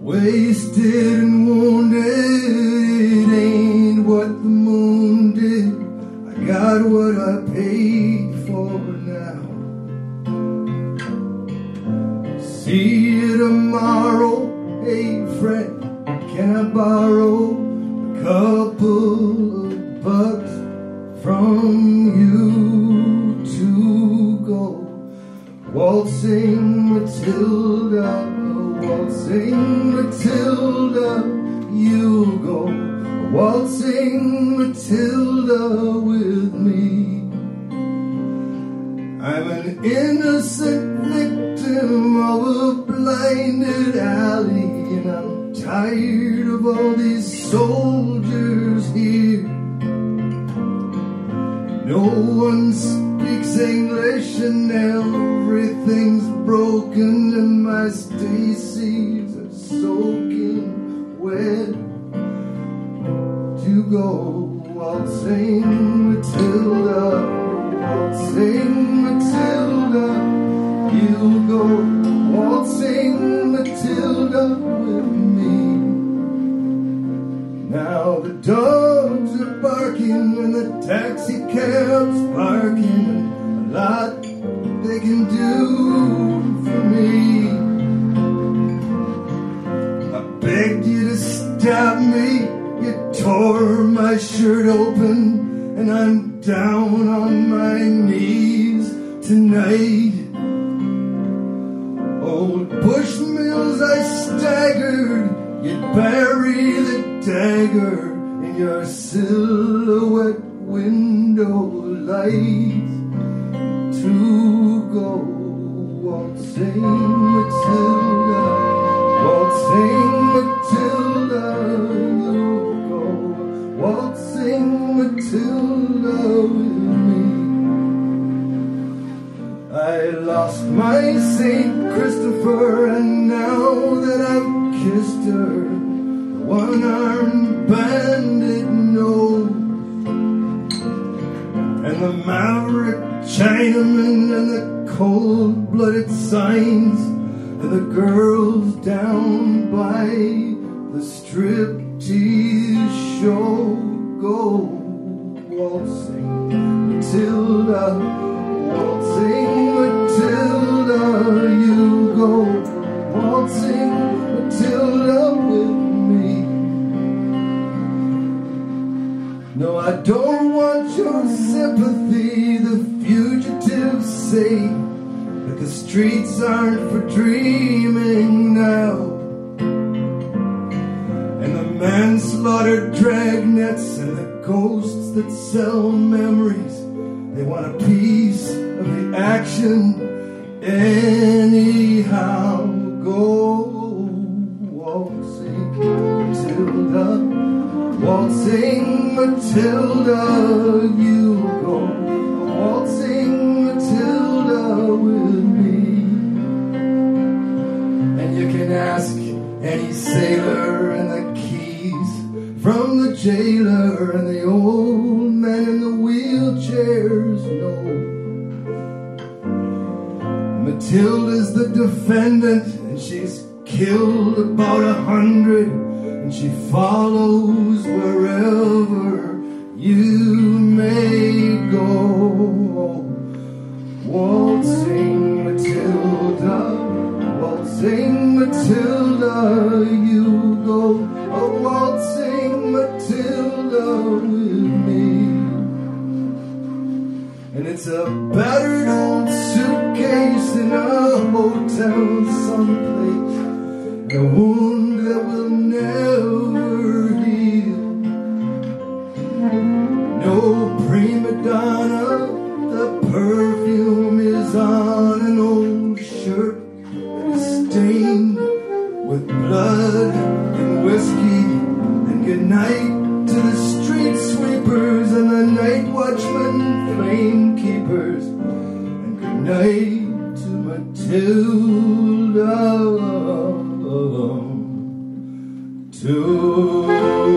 wasted and wounded. It ain't what the moon did. I got what I paid for now. See you tomorrow. Hey friend, can I borrow a couple of bucks from you to go waltzing Matilda? Waltzing Matilda, you go waltzing Matilda with me. I'm an innocent victim of a blinded alley, and I'm tired of all these soldiers here. No one speaks English and everything's broken, and my Stacy's are soaking wet. To go waltzing Matilda, waltzing Matilda, you'll go waltzing Matilda with me. Now the dogs are barking and the taxi cab's parking, and a lot they can do for me. I begged you to stop me, you tore my shirt open, and I'm down on my knees tonight. Old Bushmills, I staggered, you'd bury the dagger in your silhouette window light. To go waltzing Matilda, waltzing Matilda, you go waltzing Matilda with me. I lost my St. Christopher, and now that I've kissed her, the one-armed bandit knows, and the maverick Chinaman and the cold-blooded signs, and the girls down by the striptease show go waltzing Matilda, waltzing Matilda, you go waltzing Matilda with me. No, I don't want your sympathy. The fugitives say that the streets aren't for dreaming now, and the manslaughter dragnets and the ghosts that sell memories, they want a piece of the action anyhow. Go waltzing Matilda, waltzing Matilda, you go waltzing Matilda with me. And you can ask any sailor in the Keys, from the jailer and the old man in the wheelchairs know. Matilda's the defendant, and she's killed about 100, and she follows wherever you may go. Waltzing Matilda, waltzing Matilda, you go waltzing Matilda with me. And it's a battered old suitcase in a hotel someplace, and a wound that will never heal. No prima donna, the perfume is on an old shirt that is stained with blood and whiskey. And good night to the street sweepers and the night watchmen, flame keepers. And good night to Matilda, to